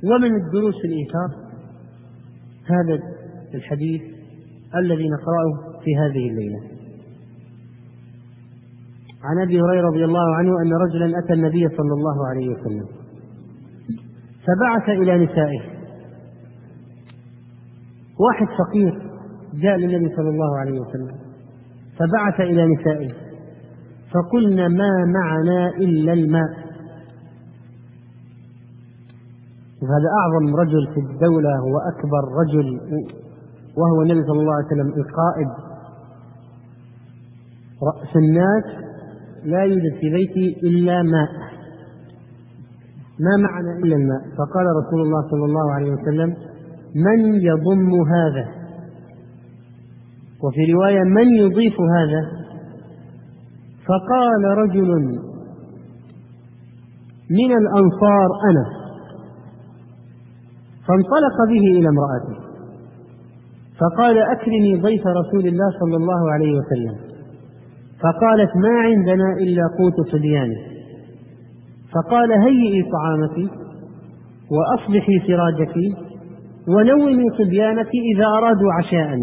ومن الدروس في الإيثار هذا الحديث الذي نقرأه في هذه الليلة عن أبي هريرة رضي الله عنه أن رجلا أتى النبي صلى الله عليه وسلم فبعث إلى نسائه. واحد فقير جاء للنبي صلى الله عليه وسلم فبعث إلى نسائه فقلنا ما معنا إلا الماء. وهذا أعظم رجل في الدولة وأكبر رجل وهو النبي صلى الله عليه وسلم القائد رأس الناس، لا يوجد في بيتي إلا ماء، ما معنا إلا الماء. فقال رسول الله صلى الله عليه وسلم من يضم هذا؟ وفي رواية من يضيف هذا؟ فقال رجل من الأنصار أنا. فانطلق به إلى امرأته فقال أكرمي ضيف رسول الله صلى الله عليه وسلم. فقالت ما عندنا إلا قوت صبيانه. فقال هيئي طعامك وأصلحي سراجك ونومي صبيانك إذا أرادوا عشاء.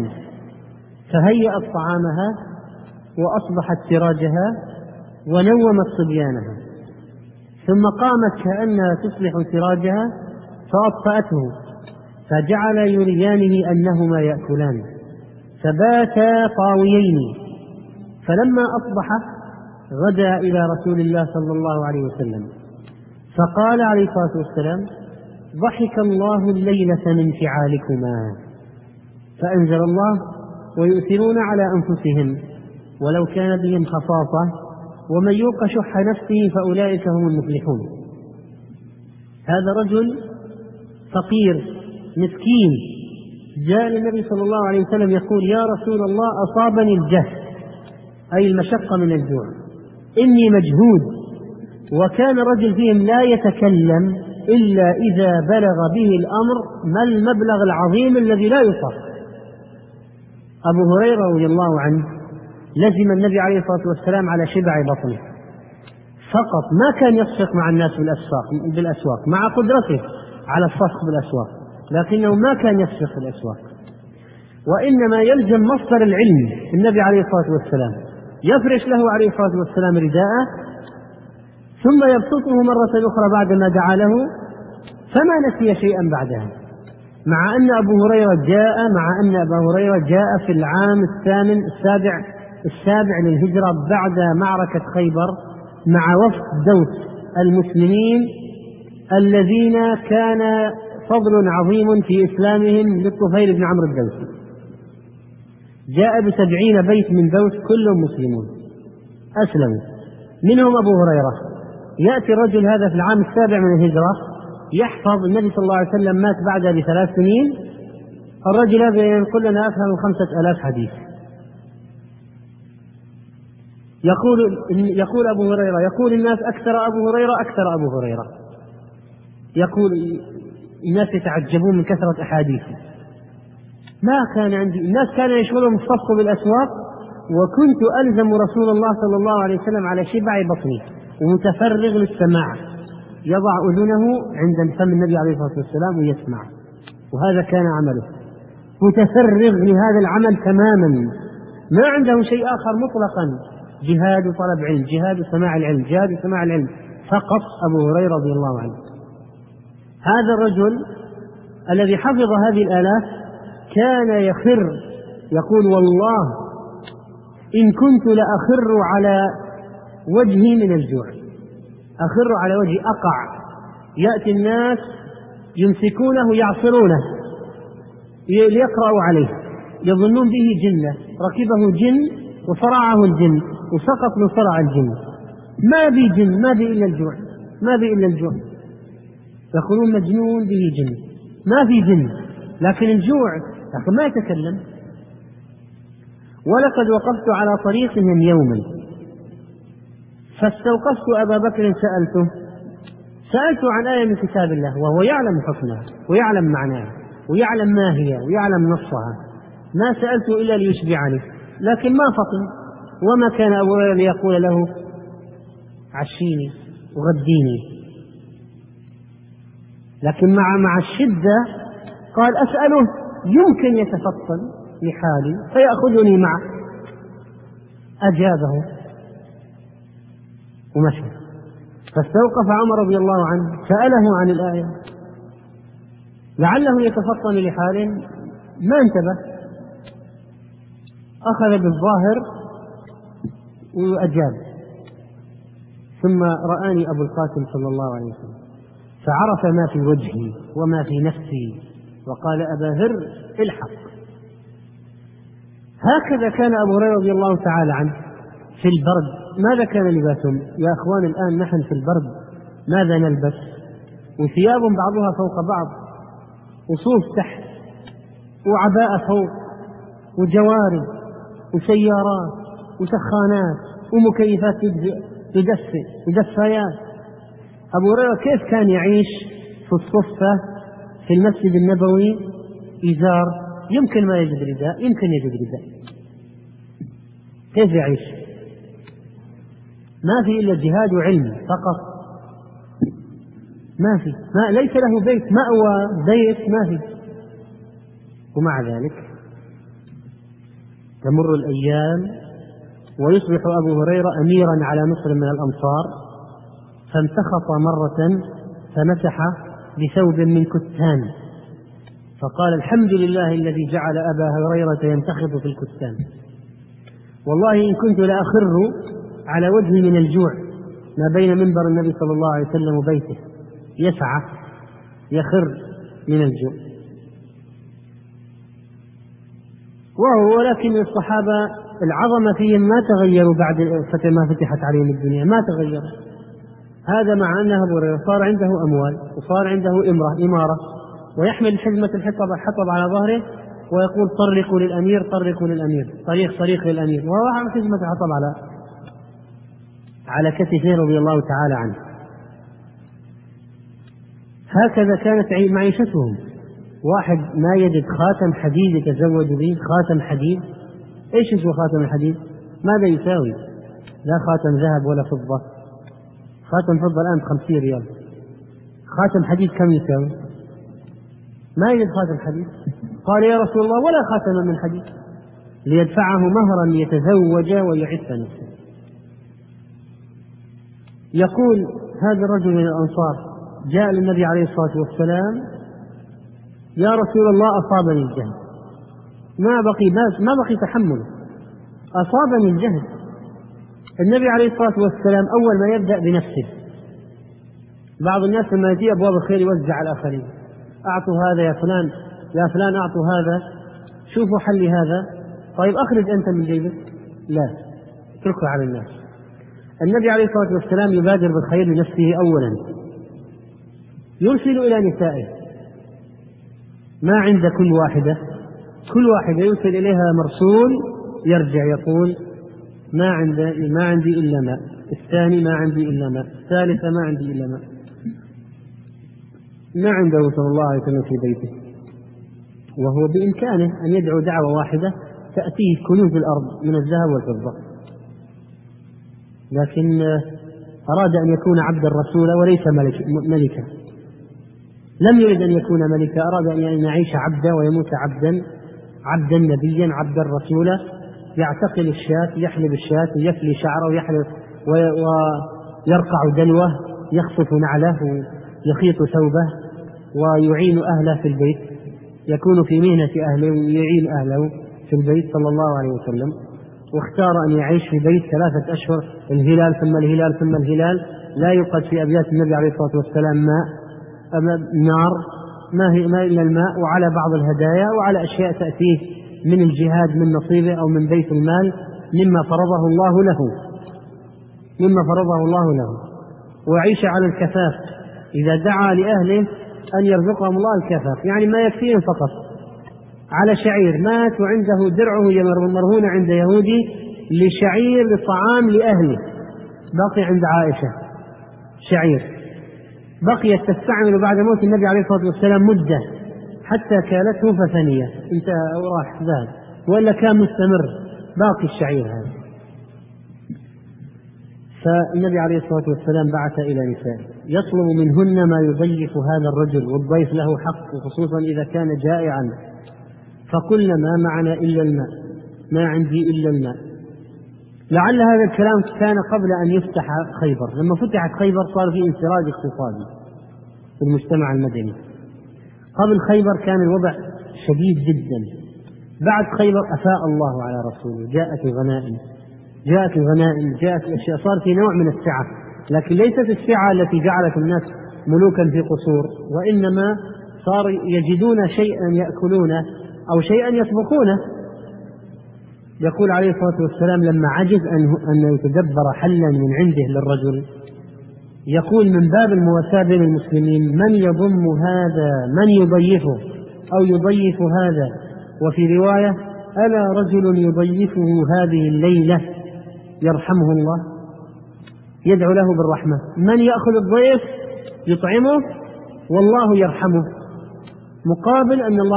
فهيأت طعامها وأصبحت سراجها ونومت صبيانها، ثم قامت كأنها تصلح سراجها فأطفأته، فجعل يريانه أنهما يأكلان فباتا طاويين. فلما أصبح غدا إلى رسول الله صلى الله عليه وسلم فقال عليه الصلاة والسلام ضحك الله الليلة من فعالكما. فأنزل الله ويؤثرون على أنفسهم ولو كان بهم خصاصة ومن يوق شح نفسه فأولئك هم المفلحون. هذا رجل فقير مسكين جاء للنبي صلى الله عليه وسلم يقول يا رسول الله أصابني الجهد أي المشقة من الجوع، إني مجهود. وكان رجل فيهم لا يتكلم إلا إذا بلغ به الأمر ما المبلغ العظيم الذي لا يصف. أبو هريرة رضي الله عنه لزم النبي عليه الصلاة والسلام على شبع بطنه فقط، ما كان يصفق مع الناس بالأسواق مع قدرته على الصفق بالأسواق، لكنه ما كان يصفق في الأسواق، وإنما يلزم مصدر العلم. النبي عليه الصلاة والسلام يفرش له عليه الصلاة والسلام رداءه ثم يبسطه مرة أخرى بعدما دعا له فما نسي شيئا بعدها، مع أن أبا هريرة جاء في العام السابع للهجرة بعد معركة خيبر مع وفد دوس المسلمين الذين كان فضل عظيم في إسلامهم للطفيل بن عمرو الدوسي. جاء ب70 بيت من دوس كلهم مسلمون أسلموا، منهم أبو هريرة. يأتي الرجل هذا في العام السابع من الهجرة يحفظ، النبي صلى الله عليه وسلم مات بعدها ب3 سنين، الرجل هذا يقول لنا أفهم 5000 حديث. يقول أبو هريرة يقول الناس أكثر أبو هريرة يقول الناس يتعجبون من كثرة أحاديثه. ما كان عندي، الناس كان يشغلهم الصفق بالأسواق وكنت ألزم رسول الله صلى الله عليه وسلم على شبع بطني ومتفرغ للسماع، يضع أذنه عند فم النبي عليه الصلاة والسلام ويسمع، وهذا كان عمله، متفرغ لهذا العمل تماما، ما عنده شيء آخر مطلقا، جهاد وطلب علم، جهاد وسماع العلم، جهاد وسماع العلم فقط. أبو هريرة رضي الله عنه هذا الرجل الذي حفظ هذه الآلاف كان يخر يقول والله إن كنت لأخر على وجهي من الجوع، أخر على وجهي أقع. يأتي الناس يمسكونه يعصرونه ليقرأوا عليه يظنون به جنة، ركبه جن وصرعه الجن وسقط من صرع الجن، ما بي جن، ما بي إلا الجوع، ما بي إلا الجوع. يقولون مجنون به جن، ما في جن لكن الجوع، لكن ما يتكلم. ولقد وقفت على طريقهم يوما فاستوقفت أبا بكر سألته عن آية من كتاب الله وهو يعلم حكمها ويعلم معناها ويعلم ما هي ويعلم نصها، ما سألته إلا ليشبعني، لكن ما فطن. وما كان أبو هريرة ليقول له عشيني وغديني، لكن مع الشدة قال أسأله يمكن يتفطن لحالي فيأخذني معه. أجابه ومشى. فاستوقف عمر رضي الله عنه سأله عن الآية لعله يتفطن لحاله، ما انتبه، أخذ بالظاهر وأجاب. ثم رآني أبو القاسم صلى الله عليه وسلم فعرف ما في وجهي وما في نفسي وقال أبا ذر الحق. هكذا كان أبو هريرة رضي الله تعالى عنه في البرد. ماذا كان لباسهم يا أخوان؟ الآن نحن في البرد ماذا نلبس؟ وثياب بعضها فوق بعض، وصوف تحت، وعباءة فوق، وجوارب، وسيارات، وسخانات، ومكيفات تدفئ ودفايات. أبو هريرة كيف كان يعيش في الصفة في المسجد النبوي؟ إزار، يمكن ما يجد رداء، يمكن يجد رداء، كيف يعيش؟ ما في إلا جهاد وعلم فقط، ما في، ليس له بيت، مأوى، بيت ما في. ومع ذلك تمر الأيام ويصبح أبو هريرة أميرا على نصر من الأنصار، فامتخط مرة فمسح بثوب من كتان فقال الحمد لله الذي جعل أبا هريرة يمتخط في الكتان. والله إن كنت لأخر على وجهي من الجوع ما بين منبر النبي صلى الله عليه وسلم وبيته، يسعى يخر من الجوع. ولكن الصحابة العظمة فيهم ما تغيروا بعد ما فتحت عليهم الدنيا، ما تغيروا. هذا مع أن أبو هريرة صار عنده أموال وصار عنده إمارة ويحمل حزمة الحطب على ظهره ويقول طرقوا للأمير، طرقوا للأمير، طريق للأمير، وهو عن حزمة الحطب على كتفه رضي الله تعالى عنه. هكذا كانت معيشتهم. واحد ما يجد خاتم حديد يتزوج به، خاتم حديد، ايش اسمه خاتم الحديد؟ ماذا يساوي؟ لا خاتم ذهب ولا فضة، خاتم فضة الآن ب50 ريال، خاتم حديد كم يساوي؟ ما يجد خاتم حديد. قال يا رسول الله ولا خاتم من حديد، ليدفعه مهرا ليتزوج ويعف نفسه. يقول هذا الرجل من الأنصار جاء للنبي عليه الصلاة والسلام يا رسول الله أصابني الجهد، ما بقي تحمله، أصابني الجهد. النبي عليه الصلاة والسلام أول ما يبدأ بنفسه. بعض الناس لما يأتي أبواب الخير يوزع على الآخرين، أعطوا هذا يا فلان، يا فلان أعطوا هذا، شوفوا حل هذا، طيب أخرج أنت من جيبك، لا، اتركه على الناس. النبي عليه الصلاة والسلام يبادر بالخير لنفسه أولا، يرسل إلى نسائه، ما عند كل واحدة يرسل إليها مرسول يرجع يقول ما عندي إلا ماء، الثاني ما عندي إلا ماء، الثالثة ما عندي إلا ماء. ما عنده صلى الله عليه وسلم في بيته، وهو بإمكانه أن يدعو دعوة واحدة تأتيه كنوز الأرض من الذهب والفضة، لكن أراد أن يكون عبدا رسولا وليس ملكا. لم يرد أن يكون ملكا، أراد أن يعيش عبدا ويموت عبدا نبيا، عبدا رسولا، يعتقل الشاة، يحلب الشاة، يفلي شعره، ويرقع دلوه، يخصف نعله، يخيط ثوبه، ويعين أهله في البيت، يكون في مهنة أهله ويعين أهله في البيت صلى الله عليه وسلم. واختار أن يعيش في بيت 3 أشهر، الهلال ثم الهلال ثم الهلال، لا يوقد في أبيات النبي عليه الصلاة والسلام ماء، نار، ما إلا الماء، وعلى بعض الهدايا وعلى أشياء تأتيه من الجهاد من نصيبه أو من بيت المال مما فرضه الله له، ويعيش على الكفاف. إذا دعا لأهله أن يرزقهم الله الكفاف، يعني ما يكفيهم فقط، على شعير مات وعنده درعه مرهون عند يهودي لشعير لطعام لأهله، باقي عند عائشة شعير، بقيت تستعمل بعد موت النبي عليه الصلاة والسلام مدة حتى كالته فثنية، انتهى وراح ذهب، وإلا كان مستمر باقي الشعير هذا. فالنبي عليه الصلاة والسلام بعث إلى نسائه يطلب منهن ما يضيف هذا الرجل، والضيف له حق خصوصا إذا كان جائعا، فقلنا ما معنا إلا الماء، ما عندي إلا الماء. لعل هذا الكلام كان قبل أن يفتح خيبر. لما فتحت خيبر صار في انفراج اقتصادي في المجتمع المدني. قبل خيبر كان الوضع شديد جدا. بعد خيبر أفاء الله على رسوله، جاءت الغنائم، جاءت الأشياء، صار في نوع من السعة، لكن ليست السعة التي جعلت الناس ملوكا في قصور، وإنما صار يجدون شيئا يأكلونه أو شيئا يطبخونه. يقول عليه الصلاة والسلام لما عجز أن يتدبر حلا من عنده للرجل، يقول من باب المواساة بين المسلمين من يضم هذا، من يضيفه أو يضيف هذا. وفي رواية ألا رجل يضيفه هذه الليلة يرحمه الله، يدعو له بالرحمة. من يأخذ الضيف يطعمه والله يرحمه، مقابل أن الله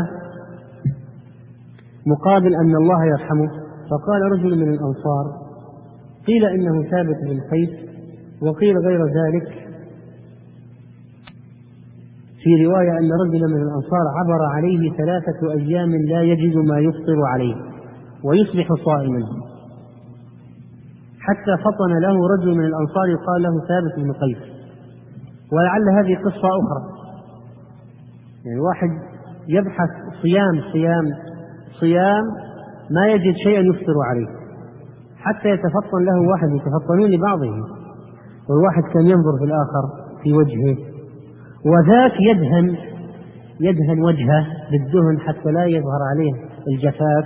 يرحمه. فقال رجل من الأنصار، قيل إنه ثابت بن قيس وقيل غير ذلك، في رواية أن رجلا من الأنصار عبر عليه 3 أيام لا يجد ما يفطر عليه ويصبح صائما، حتى فطن له رجل من الأنصار يقال له ثابت بن قيس. ولعل هذه قصة أخرى، يعني واحد يبحث صيام ما يجد شيئا يفطر عليه، حتى يتفطن له واحد، يتفطنون لبعضهم، والواحد كان ينظر في الآخر في وجهه، وذاك يدهن وجهه بالدهن حتى لا يظهر عليه الجفاف.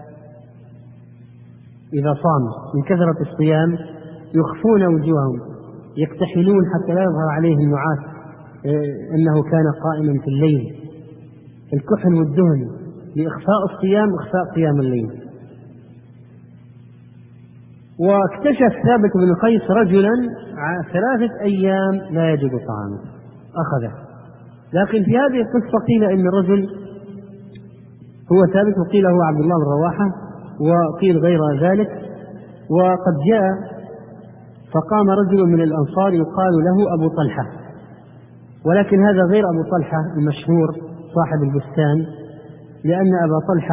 إذا صام من كثرة الصيام يخفون وجوههم، يكتحلون حتى لا يظهر عليه النعاس أنه كان قائما في الليل. الكحل والدهن لإخفاء الصيام، إخفاء قيام الليل. واكتشف ثابت بن قيس رجلا 3 أيام لا يجد طعاما أخذه. لكن في هذه القصة قيل إن الرجل هو ثابت، وقيل هو عبد الله بن رواحة، وقيل غير ذلك. وقد جاء فقام رجل من الأنصار يقال له أبو طلحة، ولكن هذا غير أبو طلحة المشهور صاحب البستان، لأن أبا طلحة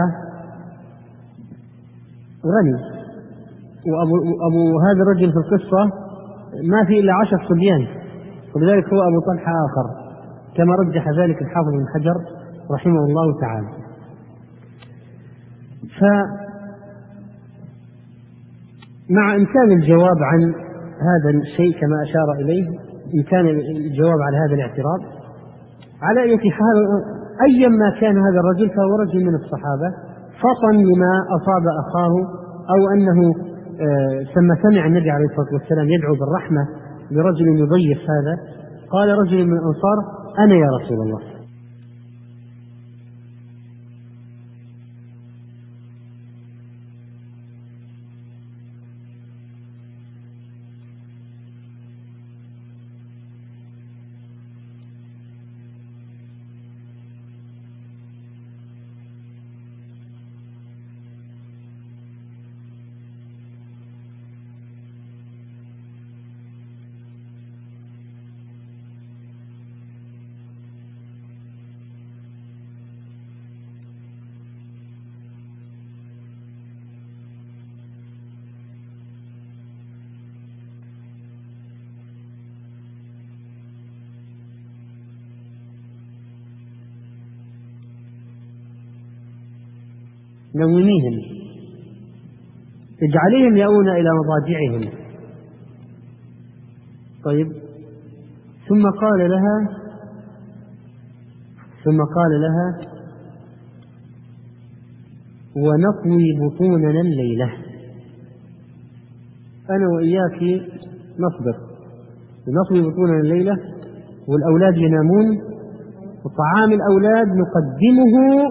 غني، وأبو هذا الرجل في القصة ما في إلا 10 صبيان، ولذلك هو أبو طلحة آخر، كما رجح ذلك الحافظ بن حجر رحمه الله تعالى. فمع إمكان الجواب عن هذا الشيء كما أشار إليه، إمكان الجواب على هذا الاعتراض، على أي حال أيا ما كان هذا الرجل فهو رجل من الصحابة فطن لما أصاب أخاه، أو أنه سمع النبي عليه الصلاة والسلام يدعو بالرحمة لرجل يضيف هذا، قال رجل من الأنصار أنا يا رسول الله. نوميهم، اجعليهم يأوون إلى مضاجعهم. طيب، ثم قال لها ونطوي بطوننا الليلة، أنا وإياك نطوي بطوننا الليلة، والأولاد ينامون، وطعام الأولاد نقدمه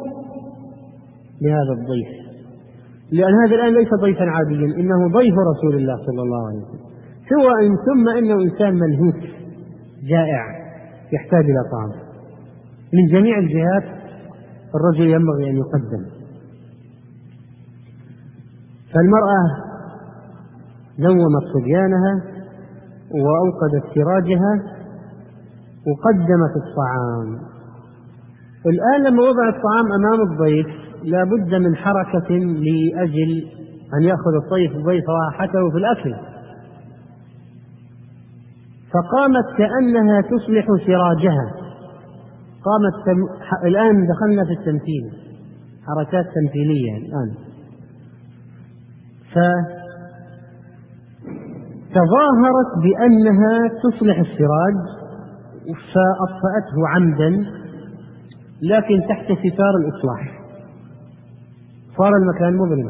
لهذا الضيف، لأن هذا الآن ليس ضيفا عاديا، إنه ضيف رسول الله صلى الله عليه وسلم، ثم إنه إنسان ملهوف جائع يحتاج إلى طعام. من جميع الجهات الرجل ينبغي أن يقدم. فالمرأة نومت صبيانها وأوقدت سراجها وقدمت الطعام. الآن لما وضع الطعام أمام الضيف لا بد من حركة لأجل أن يأخذ الضيف راحته في الأكل، فقامت كأنها تصلح سراجها. الآن دخلنا في التمثيل، حركات تمثيلية الآن. فتظاهرت بأنها تصلح السراج فأطفأته عمدا، لكن تحت ستار الإصلاح، صار المكان مظلم.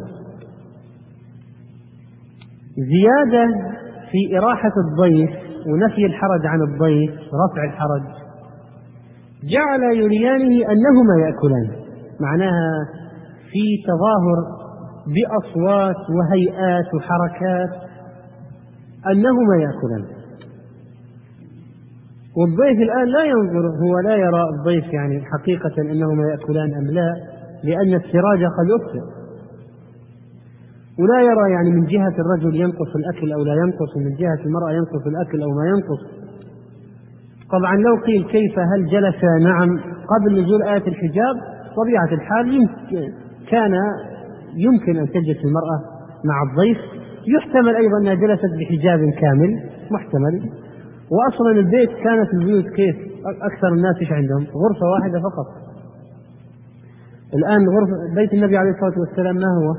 زيادة في إراحة الضيف ونفي الحرج عن الضيف، رفع الحرج، جعل يريانه أنهما يأكلان، معناها في تظاهر بأصوات وهيئات وحركات أنهما يأكلان. والضيف الآن لا ينظر، هو لا يرى الضيف يعني حقيقة أنهما يأكلان أم لا، لأن السراج قد أطفئ، ولا يرى يعني من جهة الرجل ينقص الأكل أو لا ينقص، ومن جهة المرأة ينقص الأكل أو ما ينقص. طبعا لو قيل كيف هل جلس نعم قبل نزول آية الحجاب، طبيعة الحال كان يمكن أن تجلس المرأة مع الضيف، يحتمل أيضا أنها جلست بحجاب كامل، محتمل. وأصلا البيت كانت البيوت كيف أكثر الناس إيش عندهم؟ غرفة واحدة فقط. الآن غرفة بيت النبي عليه الصلاة والسلام ما هو؟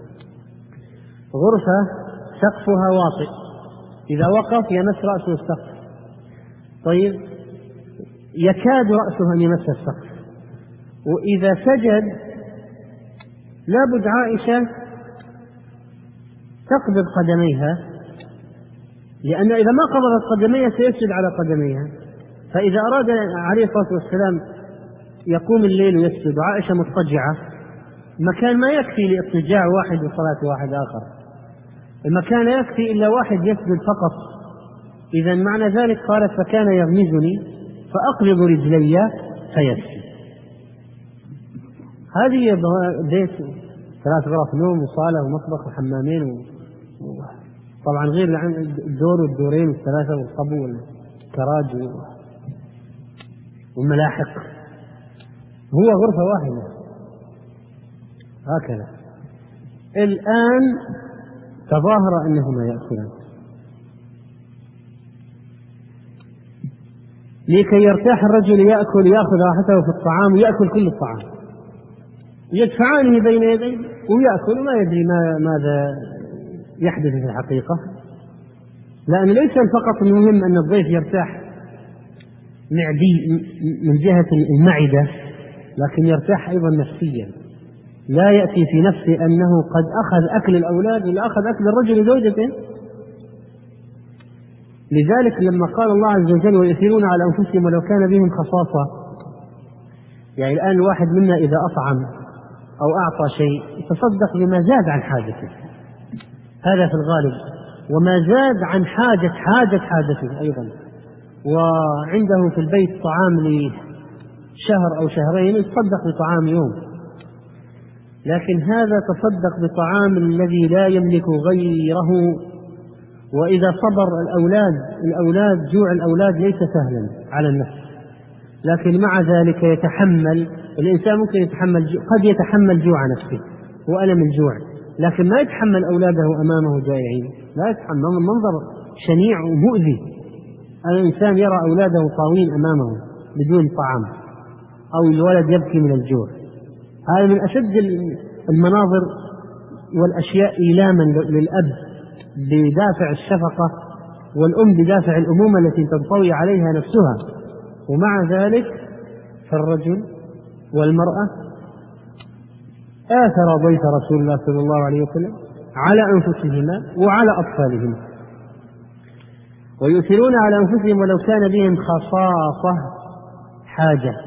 غرفة سقفها واطئ، إذا وقف يمس رأسه السقف، طيب يكاد رأسه أن يمس السقف، وإذا سجد لابد عائشة تقبض قدميها، لأن إذا ما قبضت قدميها سيسجد على قدميها. فإذا أراد عليه الصلاة والسلام يقوم الليل ويسجد وعائشة مضطجعة، المكان ما يكفي لاضطجاع واحد وصلاة واحد آخر، المكان لا يكفي إلا واحد يسجد فقط. إذا معنى ذلك قالت فكان يغمزني فأقبض رجلي فيسجد. هذه بيت 3 غرف نوم وصالة ومطبخ وحمامين طبعا غير الدور والدورين والثلاثة والقبو والكراج والملاحق، هو غرفة واحدة هكذا. الآن تظاهر أنهما يأكلان لكي يرتاح الرجل، يأخذ راحته في الطعام ويأكل كل الطعام، يدفعانه بين يديه ويأكل وما يدري ماذا يحدث في الحقيقة، لأن ليس فقط المهم أن الضيف يرتاح من جهة المعدة، لكن يرتاح أيضا نفسيا، لا يأتي في نفسه أنه قد أخذ أكل الأولاد ولا أخذ أكل الرجل وزوجته. لذلك لما قال الله عز وجل ويؤثرون على أنفسهم ولو كان بهم خصاصة، يعني الآن الواحد منا إذا أطعم أو أعطى شيء يتصدق بما زاد عن حاجته، هذا في الغالب، وما زاد عن حاجته أيضا. وعنده في البيت طعام لشهر أو شهرين يتصدق بطعام يوم، لكن هذا تصدق بطعام الذي لا يملك غيره. وإذا صبر الأولاد جوع الأولاد ليس سهلا على النفس، لكن مع ذلك يتحمل الإنسان، ممكن قد يتحمل جوع نفسه وألم الجوع، لكن ما يتحمل أولاده أمامه جائعين، لا يتحمل. منظر شنيع ومؤذي الإنسان يرى أولاده طاوين أمامه بدون طعام، أو الولد يبكي من الجوع. هذا من أشد المناظر والأشياء إيلاما للأب بدافع الشفقة، والأم بدافع الأمومة التي تنطوي عليها نفسها. ومع ذلك فالرجل والمرأة آثر ضيف رسول الله صلى الله عليه وسلم على أنفسهما وعلى أطفالهم، ويؤثرون على أنفسهم ولو كان بهم خصاصة، حاجة.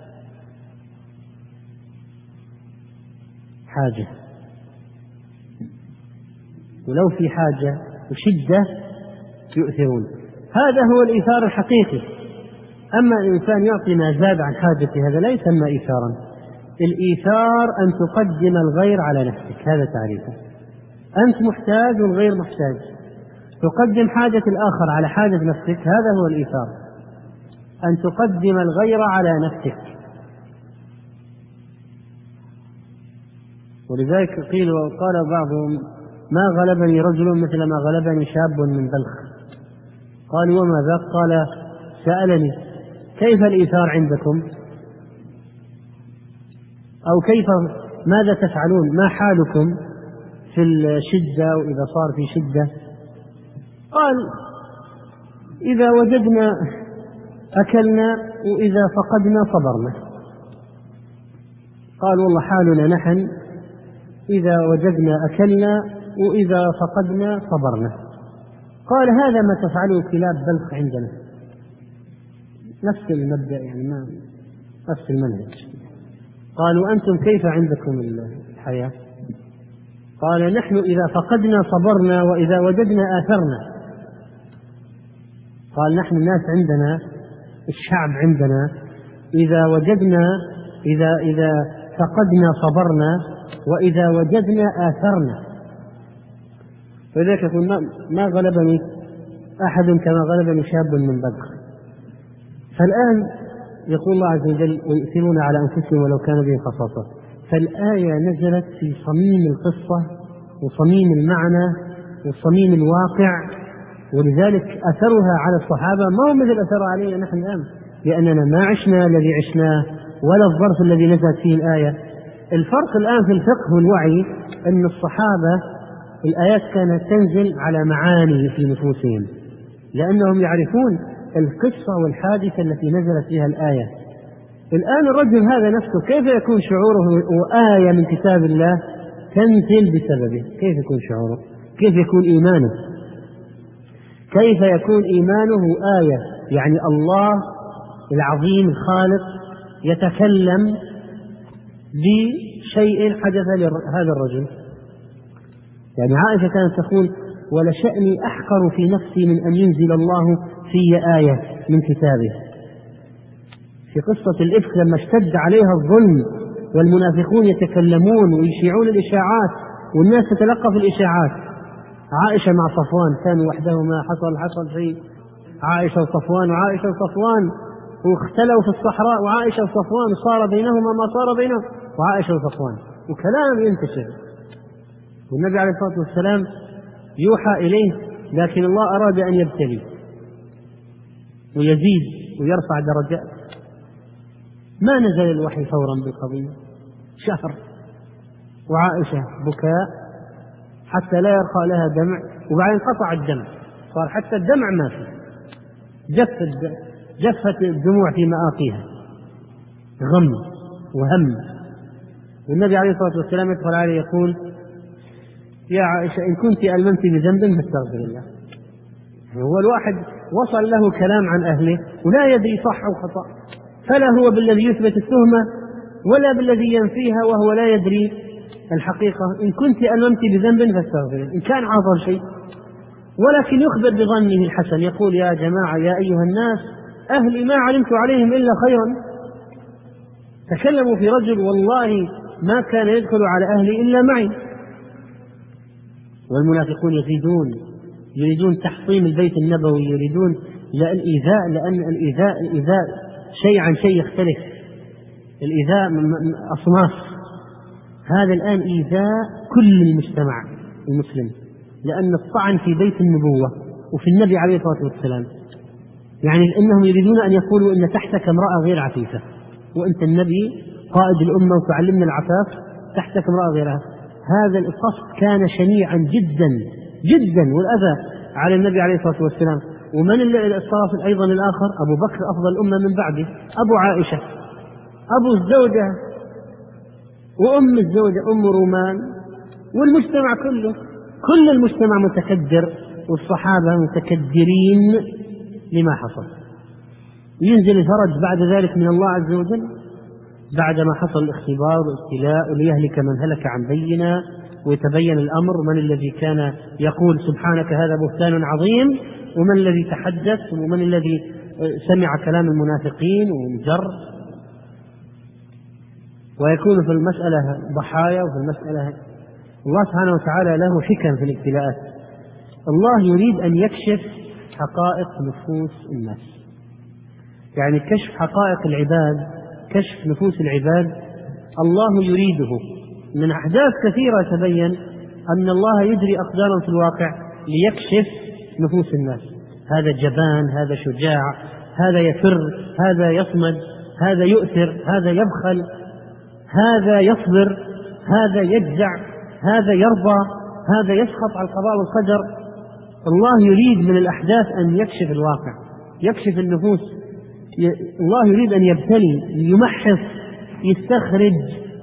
ولو في حاجة وشدة يؤثرون، هذا هو الإيثار الحقيقي. أما الإنسان يعطي ما زاد عن حاجته هذا لا يسمى إيثارا. الإيثار أن تقدم الغير على نفسك، هذا تعريفه. أنت محتاج والغير محتاج، تقدم حاجة الآخر على حاجة نفسك، هذا هو الإيثار، أن تقدم الغير على نفسك. ولذلك قيل وقال بعضهم: ما غلبني رجل مثل ما غلبني شاب من بلخ. قالوا: وما ذاك؟ قال: سألني كيف الإيثار عندكم، أو كيف ماذا تفعلون، ما حالكم في الشدة وإذا صار في شدة؟ قال: إذا وجدنا أكلنا، وإذا فقدنا صبرنا. قال: والله حالنا نحن إذا وجدنا أكلنا وإذا فقدنا صبرنا. قال: هذا ما تفعله كلاب بلخ عندنا، نفس المبدأ يعني نفس المنهج. قالوا: أنتم كيف عندكم الحياة؟ قال: نحن إذا فقدنا صبرنا وإذا وجدنا آثرنا. قال: نحن الناس عندنا، الشعب عندنا، إذا وجدنا إذا فقدنا صبرنا وإذا وجدنا آثرنا. ولذلك يقول: ما غلبني أحد كما غلبني شاب من بلخ. فالآن يقول الله عز وجل: ويؤثرون على أنفسهم ولو كان بهم خصاصة. فالآية نزلت في صميم القصة وصميم المعنى وصميم الواقع، ولذلك أثرها على الصحابة ما هو مثل أثر علينا نحن الآن، لأننا ما عشنا الذي عشناه ولا الظرف الذي نزلت فيه الآية. الفرق الآن في الفقه والوعي أن الصحابة الآيات كانت تنزل على معاني في نفوسهم، لأنهم يعرفون القصة والحادثة التي نزلت فيها الآية. الآن الرجل هذا نفسه كيف يكون شعوره وآية من كتاب الله تنزل بسببه؟ كيف يكون شعوره؟ كيف يكون إيمانه؟ كيف يكون إيمانه آية؟ يعني الله العظيم الخالق يتكلم بشيء حدث لهذا الرجل. يعني عائشة كانت تقول: ولشأني أحقر في نفسي من أن ينزل الله في آية من كتابه. في قصة الإفك لما اشتد عليها الظلم والمنافقون يتكلمون ويشيعون الإشاعات والناس تتلقف الإشاعات، عائشة مع صفوان كانوا وحدهما، حصل شيء، عائشة وصفوان واختلوا في الصحراء، وعائشة وصفوان صار بينهما ما صار بينهم، وعائشة وصفوان، وكلام ينتشر، والنبي عليه الصلاة والسلام يوحى إليه، لكن الله أراد أن يبتلي ويزيد ويرفع درجات. ما نزل الوحي فورا بالقضية، شهر، وعائشة بكاء حتى لا يرقى لها دمع، وبعدين قطع الدمع، صار حتى الدمع ما فيه، جفت الدموع في مآقيها، غم وهم. والنبي عليه الصلاة والسلام يدخل عليه يقول: يا عائشة إن كنت ألممت بذنب فاستغفر الله. هو الواحد وصل له كلام عن أهله ولا يدري صح أو خطأ، فلا هو بالذي يثبت التهمة ولا بالذي ينفيها وهو لا يدري الحقيقة. إن كنت ألممت بذنب فاستغفر الله، إن كان عاطل شيء، ولكن يخبر بظنه الحسن، يقول: يا جماعة يا أيها الناس أهلي ما علمت عليهم إلا خيرا. تكلموا في رجل والله ما كان يدخل على أهلي إلا معي. والمنافقون يريدون تحطيم البيت النبوي، يريدون الإيذاء، لأن الإيذاء شيء عن شيء يختلف، الإيذاء أصناف. هذا الآن إيذاء كل المجتمع المسلم، لأن الطعن في بيت النبوة وفي النبي عليه الصلاة والسلام، يعني إنهم يريدون أن يقولوا إن تحتك امرأة غير عفيفة، وأنت النبي قائد الأمة وتعلمنا العفاف، تحتك امرأة غيرها. هذا القصد كان شنيعا جدا جدا، والأذى على النبي عليه الصلاة والسلام. ومن الطرف أيضا الآخر؟ أبو بكر أفضل الأمة من بعده، أبو عائشة، أبو الزوجة وأم الزوجة أم رومان، والمجتمع كله، كل المجتمع متكدر، والصحابة متكدرين لما حصل. ينزل الفرج بعد ذلك من الله عز وجل بعدما حصل الاختبار والابتلاء، وليهلك من هلك عن بينة ويتبين الأمر، من الذي كان يقول سبحانك هذا بهتان عظيم، ومن الذي تحدث، ومن الذي سمع كلام المنافقين وانجر. ويكون في المسألة ضحايا، وفي المسألة الله سبحانه وتعالى له حكم في الابتلاءات. الله يريد أن يكشف حقائق نفوس الناس، يعني كشف حقائق العباد، كشف نفوس العباد الله يريده. من أحداث كثيرة تبين أن الله يجري أقدارا في الواقع ليكشف نفوس الناس، هذا جبان، هذا شجاع، هذا يفر، هذا يصمد، هذا يؤثر، هذا يبخل، هذا يصبر، هذا يجزع، هذا يرضى، هذا يسخط على القضاء والقدر. الله يريد من الأحداث أن يكشف الواقع، يكشف النفوس. الله يريد أن يبتلي، يمحص، يستخرج.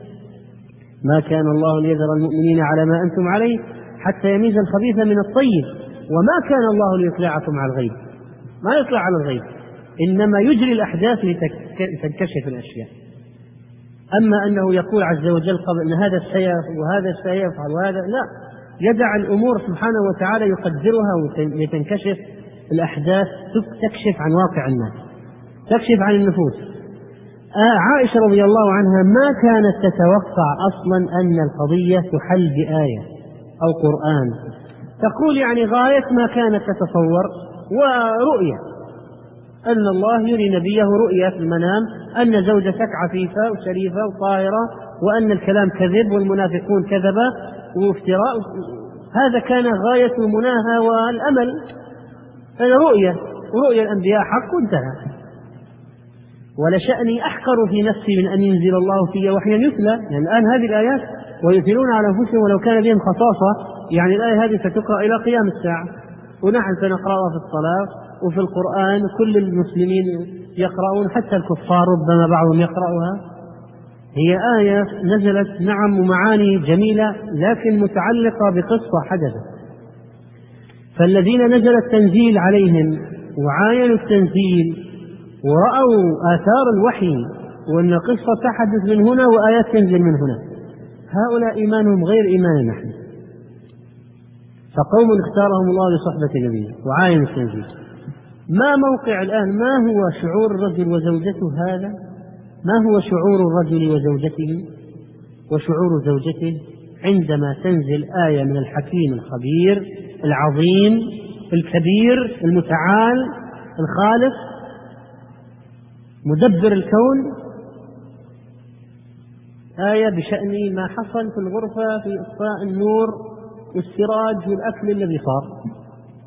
ما كان الله ليذر المؤمنين على ما أنتم عليه حتى يميز الخبيث من الطيب، وما كان الله ليطلعكم على الغيب، ما يطلع على الغيب، إنما يجري الأحداث لتنكشف الأشياء. أما أنه يقول عز وجل قبل أن هذا وهذا سيفعل وهذا، لا، يدع الأمور سبحانه وتعالى يقدرها لتنكشف الأحداث، تكشف عن واقع الناس، تكشف عن النفوس. عائشة رضي الله عنها ما كانت تتوقع أصلا أن القضية تحل بآية أو قرآن، تقول يعني غاية ما كانت تتصور ورؤية أن الله يري نبيه رؤية في المنام أن زوجتك عفيفة وشريفة وطاهرة، وأن الكلام كذب والمنافقون كذبة وافتراء. هذا كان غاية مناها والأمل، هذا رؤية الأنبياء حق وانتهى. ولشأني أحقر في نفسي من أن ينزل الله في وحيا يتلى، يعني الآن هذه الآيات ويثيرون على أنفسهم ولو كان بهم خصاصة، يعني الآية هذه ستقرأ إلى قيام الساعة، ونحن سنقرأها في الصلاة وفي القرآن، كل المسلمين يقرؤون، حتى الكفار ربما بعضهم يقرأها. هي آية نزلت نعم ومعاني جميلة، لكن متعلقة بقصة حدثت. فالذين نزل التنزيل عليهم وعاينوا التنزيل ورأوا آثار الوحي وأن قصة تحدث من هنا وآيات تنزل من هنا، هؤلاء إيمانهم غير إيمان نحن. فقوم اختارهم الله لصحبة نبيه وعاينوا التنزيل. ما موقع الآن، ما هو شعور الرجل وزوجته هذا؟ ما هو شعور الرجل وزوجته وشعور زوجته عندما تنزل آية من الحكيم الخبير العظيم الكبير المتعال الخالق مدبر الكون، آية بشأن ما حصل في الغرفة في إطفاء النور والسراج والأكل الذي صار.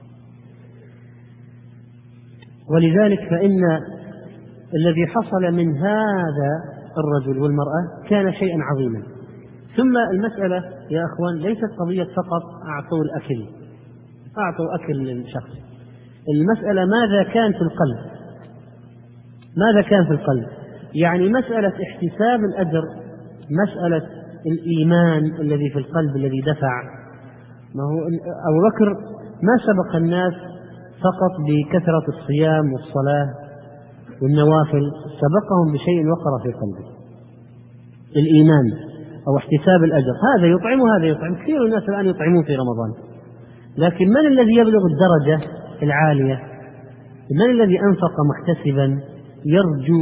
ولذلك فإن الذي حصل من هذا الرجل والمرأة كان شيئا عظيما. ثم المسألة يا أخوان ليست قضية فقط أعطوا الأكل، أعطوا أكل للشخص، المسألة ماذا كان في القلب، ماذا كان في القلب. يعني مسألة احتساب الأجر، مسألة الإيمان الذي في القلب الذي دفع. ما هو أبو بكر ما سبق الناس فقط بكثرة الصيام والصلاة والنوافل، سبقهم بشيء وقر في قلبه، الإيمان أو احتساب الأجر. هذا يطعم وهذا يطعم، كثير الناس الآن يطعمون في رمضان، لكن من الذي يبلغ الدرجة العالية؟ من الذي أنفق محتسبا يرجو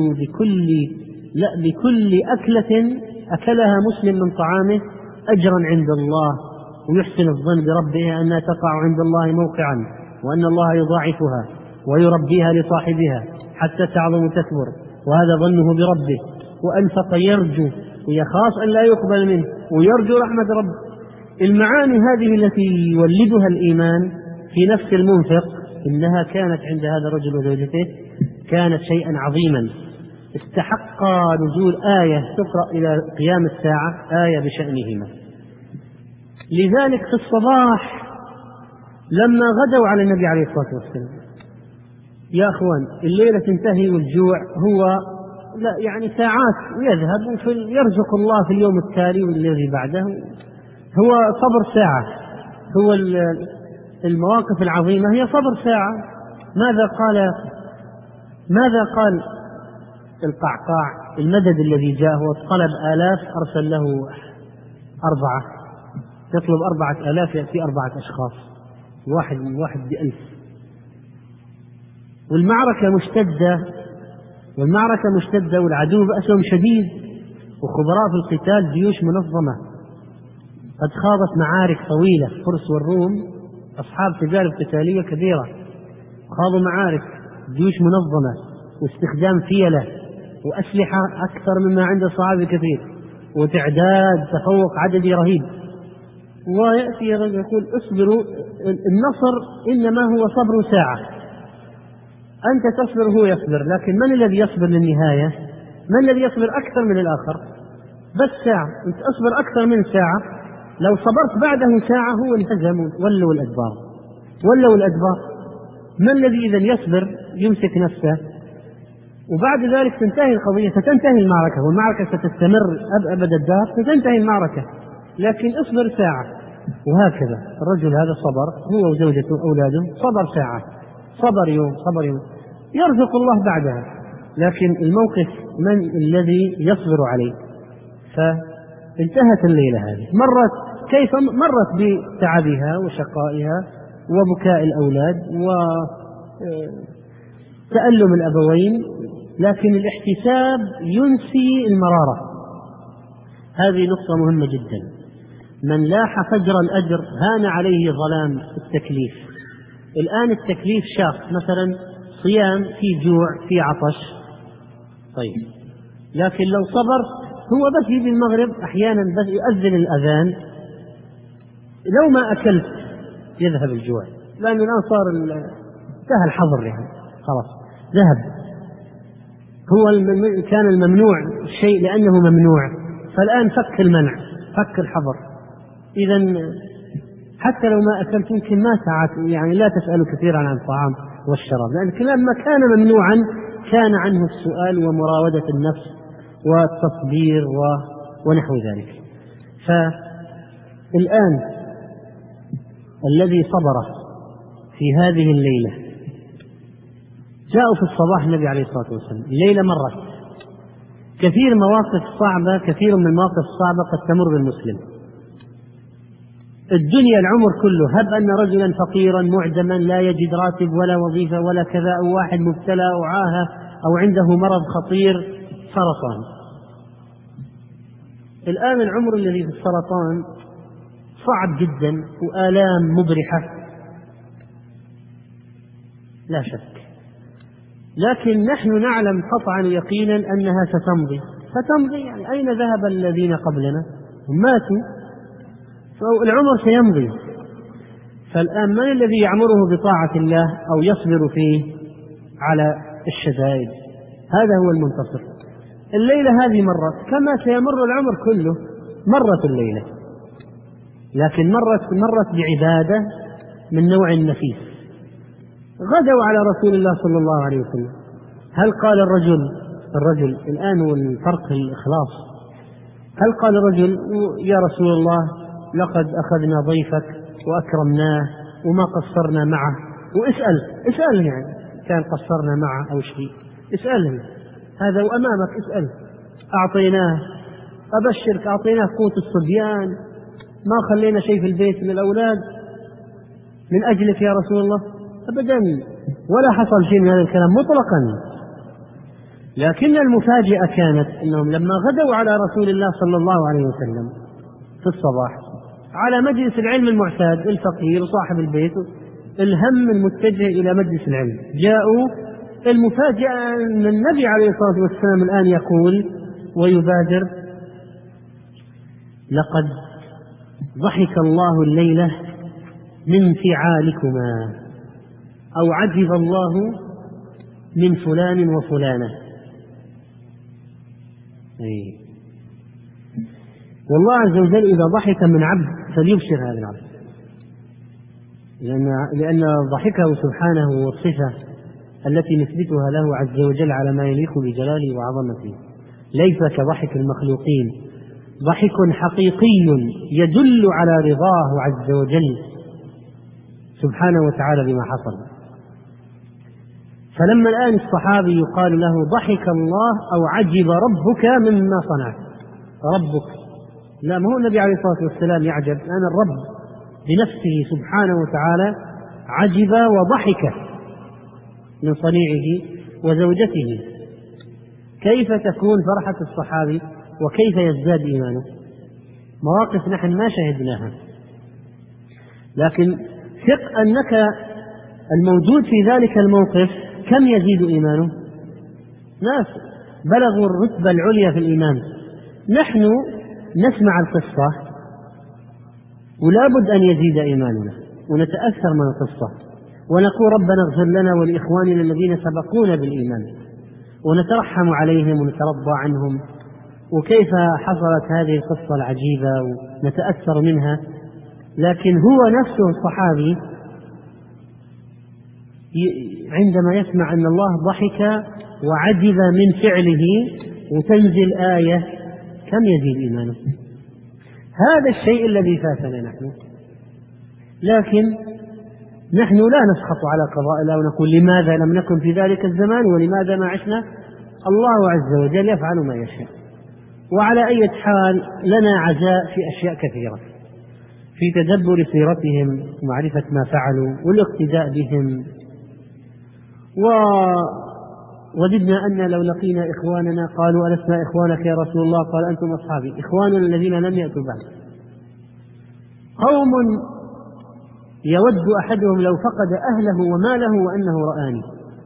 بكل أكلة أكلها مسلم من طعامه أجرا عند الله، ويحسن الظن بربه أنها تقع عند الله موقعا، وأن الله يضاعفها ويربيها لصاحبها حتى تعظم وتكبر، وهذا ظنه بربه. وأنفق يرجو ويخاف أن لا يقبل منه ويرجو رحمة ربه. المعاني هذه التي يولدها الإيمان في نفس المنفق إنها كانت عند هذا الرجل وزوجته كانت شيئا عظيما، استحق نزول آية تقرأ إلى قيام الساعة، آية بشأنهما. لذلك في الصباح لما غدوا على النبي عليه الصلاة والسلام، يا أخوان الليلة تنتهي والجوع هو لا يعني ساعات ويذهب، يرزق الله في اليوم التالي والذي بعده، هو صبر ساعة. هو المواقف العظيمة هي صبر ساعة. ماذا قال القعقاع المدد الذي جاء هو طلب 1000 أرسل له 4، يطلب 4000 يأتي 4 أشخاص، واحد ب1000. والمعركة مشتدة والعدو بأسهم شديد، وخبراء في القتال جيوش منظمة قد خاضت معارك طويلة، فرس والروم أصحاب تجارب قتالية كبيرة، خاضوا معارك، جيوش منظمة، واستخدام فيلة وأسلحة أكثر مما عند الصحابة كثير، وتعداد تفوق عددي رهيب. ويأتي رجل يقول اصبروا، النصر إنما هو صبر ساعة، أنت تصبر هو يصبر، لكن من الذي يصبر للنهاية؟ من الذي يصبر أكثر من الآخر؟ بس ساعة، أنت أصبر أكثر من ساعة، لو صبرت بعده ساعة هو انهزم ولوا الأدبار. من الذي إذن يصبر يمسك نفسه، وبعد ذلك تنتهي القضية، ستنتهي المعركة، والمعركة ستستمر أبد الدهر، ستنتهي المعركة، لكن اصبر ساعة. وهكذا الرجل هذا صبر، هو وزوجته وأولاده، صبر ساعة، صبر يوم، يرزق الله بعدها، لكن الموقف من الذي يصبر عليه؟ فانتهت الليلة هذه، مرت بتعبها وشقائها وبكاء الأولاد وتألم الأبوين، لكن الاحتساب ينسي المرارة. هذه نقطة مهمة جدا. من لاح فجر الأجر هان عليه ظلام التكليف. الآن التكليف شاق، مثلا صيام في جوع في عطش، طيب، لكن لو صبر هو بس يجي المغرب أحيانا بس يؤذن الأذان، لو ما أكلت يذهب الجوع، لأنه الآن صار انتهى الحظر، يعني خلاص ذهب. هو كان الممنوع الشيء لأنه ممنوع، فالآن فك المنع، فك الحظر. إذن حتى لو ما أكلت يمكن ما ساعات، يعني لا تسألوا كثيرا عن الطعام والشراب، لأن لما كان ممنوعا كان عنه السؤال ومراودة النفس والتصبير ونحو ذلك. فالآن الذي صبر في هذه الليلة، جاءوا في الصباح النبي عليه الصلاة والسلام، الليلة مرت كثير من المواقف الصعبة قد تمر بالمسلم. الدنيا العمر كله، هب أن رجلا فقيرا معدما لا يجد راتب ولا وظيفة ولا كذا، أو واحد مبتلى أو عاهة أو عنده مرض خطير، سرطان. الآن العمر الذي في السرطان صعب جدا وآلام مبرحة لا شك، لكن نحن نعلم قطعا يقينا أنها ستمضي. يعني أين ذهب الذين قبلنا؟ هم ماتوا، فالعمر سيمضي. فالآن من الذي يعمره بطاعة الله أو يصبر فيه على الشدائد؟ هذا هو المنتصر. الليلة هذه مرت كما سيمر العمر كله، مرت الليلة، لكن مرت بعبادة من نوع نفيس. غدوا على رسول الله صلى الله عليه وسلم، هل قال الرجل الآن والفرق الإخلاص، هل قال الرجل يا رسول الله لقد أخذنا ضيفك وأكرمناه وما قصرنا معه، اسأل يعني كان قصرنا معه أو شيء، اسأله، هذا وأمامك، اسأل. أعطيناه، أبشرك أعطيناه قوت الصبيان، ما خلينا شيء في البيت من الأولاد من أجلك يا رسول الله أبدا، ولا حصل شيء من هذا الكلام مطلقا. لكن المفاجأة كانت أنهم لما غدوا على رسول الله صلى الله عليه وسلم في الصباح على مجلس العلم المعتاد، الفقير وصاحب البيت، الهم المتجه إلى مجلس العلم، جاءوا. المفاجأة أن النبي عليه الصلاة والسلام الآن يقول ويبادر: لقد ضحك الله الليلة من فعالكما، أو عجب الله من فلان وفلانة. والله عز وجل إذا ضحك من عبد فليبشر هذا العبد، لأن ضحكه سبحانه والصفة التي نثبتها له عز وجل على ما يليق بجلاله وعظمته ليس كضحك المخلوقين، ضحك حقيقي يدل على رضاه عز وجل سبحانه وتعالى بما حصل. فلما الآن الصحابي يقال له ضحك الله أو عجب ربك مما صنعت، ربك لا، ما هو النبي عليه الصلاة والسلام يعجب، لأن الرب بنفسه سبحانه وتعالى عجب وضحك من صنيعه وزوجته. كيف تكون فرحة الصحابي وكيف يزداد إيمانه؟ مواقف نحن ما شهدناها، لكن ثق أنك الموجود في ذلك الموقف كم يزيد إيمانه؟ ناس بلغوا الرتبة العليا في الإيمان. نحن نسمع القصة ولا بد أن يزيد إيماننا ونتأثر من القصة ونقول ربنا اغفر لنا ولإخواننا الذين سبقونا بالإيمان، ونترحم عليهم ونترضى عنهم، وكيف حصلت هذه القصة العجيبة ونتأثر منها. لكن هو نفسه الصحابي عندما يسمع أن الله ضحك وعجب من فعله وتنزل آية كم يزيد إيمانه؟ هذا الشيء الذي فاتنا نحن. لكن نحن لا نسخط على قضاء الله ونقول لماذا لم نكن في ذلك الزمان ولماذا ما عشنا. الله عز وجل يفعل ما يشاء. وعلى أي حال لنا عزاء في أشياء كثيرة، في تدبر سيرتهم ومعرفة ما فعلوا والاقتداء بهم. ووددنا أن لو لقينا إخواننا قالوا ألسنا إخوانك يا رسول الله؟ قال أنتم أصحابي. إخواننا الذين لم يأتوا بعد قوم يود أحدهم لو فقد أهله وماله وأنه رآني،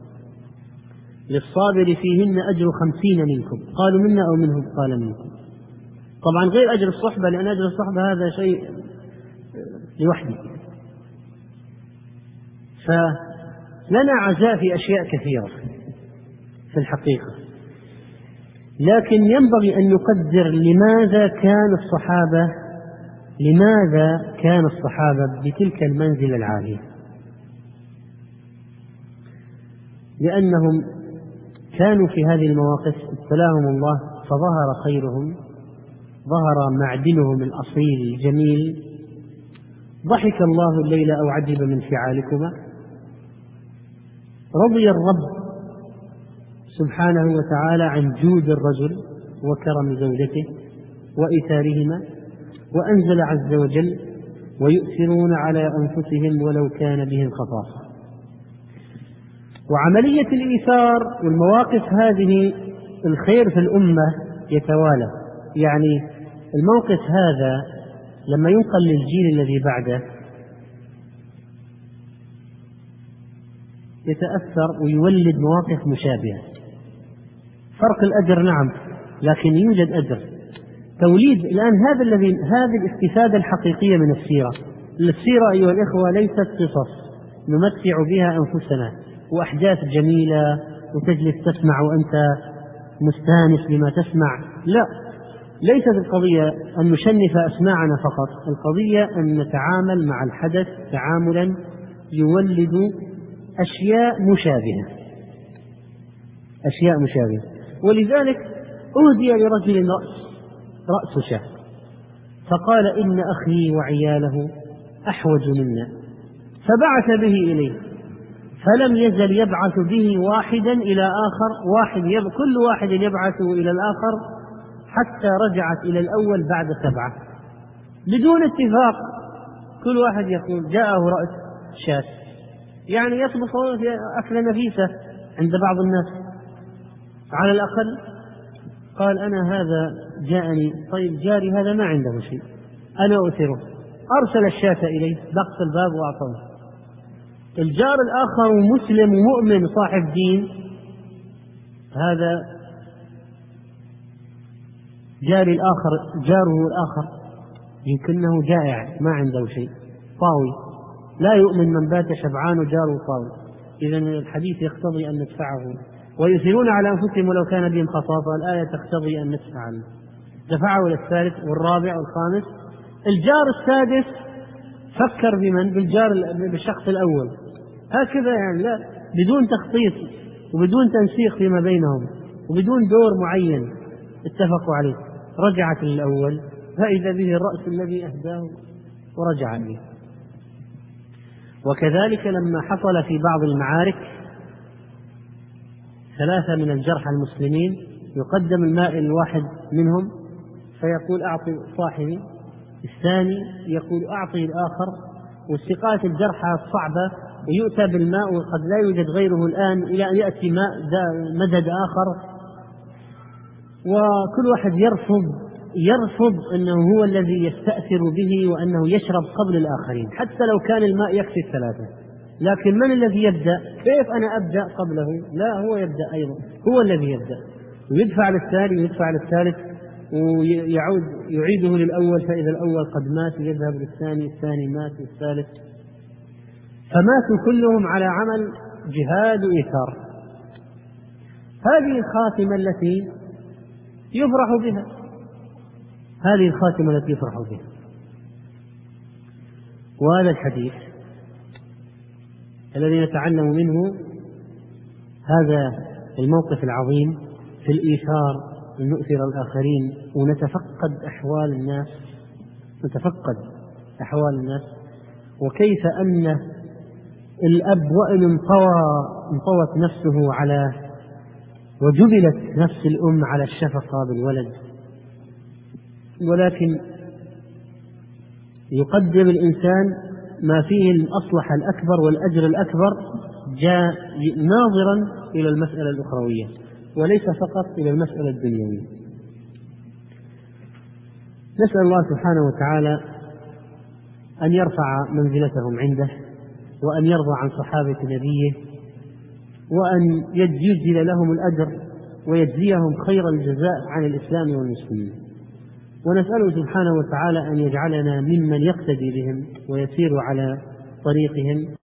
للصابر فيهن أجر 50 منكم. قالوا منا أو منهم؟ قال منكم. طبعا غير أجر الصحبة، لأن أجر الصحبة هذا شيء لوحده. فلنا عزاء في أشياء كثيرة في الحقيقة، لكن ينبغي أن نقدر لماذا كان الصحابة بتلك المنزلة العالية. لأنهم كانوا في هذه المواقف ابتلاهم الله فظهر خيرهم، ظهر معدنهم الأصيل الجميل. ضحك الله الليلة أو عجب من فعالكما. رضي الرب سبحانه وتعالى عن جود الرجل وكرم زوجته وإيثارهما، وأنزل عز وجل ويؤثرون على أنفسهم ولو كان بهم خصاصة. وعملية الإيثار والمواقف هذه الخير في الأمة يتوالى. يعني الموقف هذا لما ينقل للجيل الذي بعده يتأثر ويولد مواقف مشابهة. فرق الأجر نعم، لكن يوجد أجر توليد. الآن هذه الاستفادة الحقيقية من السيرة. السيرة أيها الإخوة ليست قصص نمتع بها أنفسنا وأحداث جميلة وتجلس تسمع وأنت مستانس بما تسمع. لا، ليست القضية أن نشنف أسماعنا فقط، القضية أن نتعامل مع الحدث تعاملا يولد أشياء مشابهة. ولذلك أهدي لرجل رأس شاة فقال إن أخي وعياله أحوج منا، فبعث به إليه، فلم يزل يبعث به واحدا إلى آخر، كل واحد يبعث إلى الآخر حتى رجعت إلى الأول بعد 7 بدون اتفاق. كل واحد يقول جاءه رأس شاة، يعني يطبخ في أكلة نفيسة عند بعض الناس على الأقل. قال أنا هذا جاءني، طيب جاري هذا ما عنده شيء أنا أؤثره. أرسل الشاة إليه، دق الباب وأعطاه. الجار الآخر مسلم ومؤمن صاحب دين، هذا جاره الآخر يمكنه جائع ما عنده شيء، طاوي، لا يؤمن من بات شبعان وجاره طاوي. إذن الحديث يقتضي أن ندفعه. ويؤثرون على أنفسهم ولو كان بهم خصاصة، الآية تقتضي أن ندفع عنه. دفعه إلى الثالث والرابع والخامس. الجار السادس فكر بالشخص الأول، هكذا يعني، لا بدون تخطيط وبدون تنسيق فيما بينهم وبدون دور معين اتفقوا عليه. رجعت للأول فإذا به الرأس الذي أهداه ورجع إليه. وكذلك لما حصل في بعض المعارك 3 من الجرحى المسلمين يقدم الماء لواحد منهم فيقول أعطي صاحبي، الثاني يقول أعطي الآخر، واستقاءة الجرحى صعبة ويؤتى بالماء وقد لا يوجد غيره الآن إلى أن يأتي ماء مدد آخر، وكل واحد يرفض يرفض أنه هو الذي يستأثر به وأنه يشرب قبل الآخرين حتى لو كان الماء يكفي الثلاثة. لكن من الذي يبدأ؟ كيف أنا أبدأ قبله؟ لا، هو يبدأ أيضا، هو الذي يبدأ ويدفع للثاني ويدفع للثالث ويعود يعيده للأول، فإذا الأول قد مات يذهب للثاني، الثاني مات والثالث، فماتوا كلهم على عمل جهاد وإيثار. هذه الخاتمة التي يفرح بها، هذه الخاتمة التي يفرح بها. وهذا الحديث الذي نتعلم منه هذا الموقف العظيم في الإيثار، أن نؤثر الآخرين ونتفقد أحوال الناس، وكيف أن الأب وإن انطوت نفسه على وجبلت نفس الأم على الشفقة بالولد، ولكن يقدم الإنسان ما فيه الأصلح الأكبر والأجر الأكبر، جاء ناظرا إلى المسألة الأخروية وليس فقط إلى المسألة الدنيوية. نسأل الله سبحانه وتعالى أن يرفع منزلتهم عنده، وأن يرضى عن صحابة نبيه، وأن يجزل لهم الأجر ويجزيهم خير الجزاء عن الإسلام والمسلمين. ونسأله سبحانه وتعالى أن يجعلنا ممن يقتدي بهم ويسير على طريقهم.